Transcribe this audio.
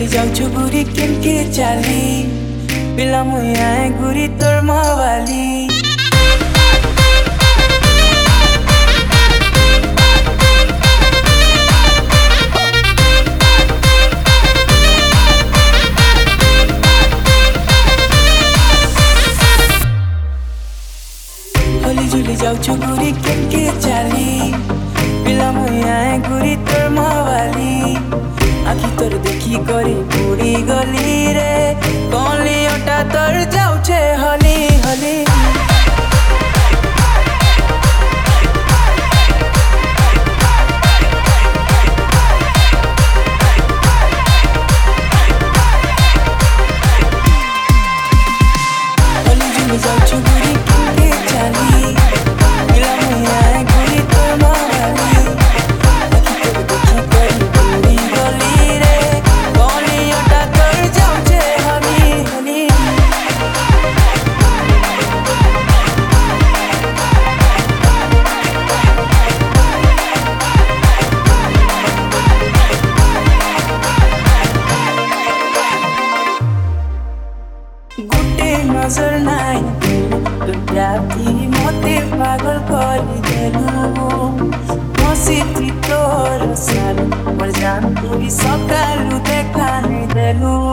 जाऊछु गुरी केनके चाली पिला मुया गुरी तोर मावाली होली झुली जाऊछु गुरी केनके चाली पिला मुया गुरी तोर मावाली आखि तोर देखी करी बुड़ी गली रे कौली ओटा तोर जाऊछे हली हली होली झुली जाऊछु गुरी केनके चाली पिला मुया गुरी तोर मावाली आखि तोर देखी करी बुड़ी गली रे कौली ओटा तोर जाऊछे हली हली गुटे नजर नाई दुनियाती मोते पागल करी देलु मसिती तोर साल मोर जान तू सकालु देखा नहीं देलु।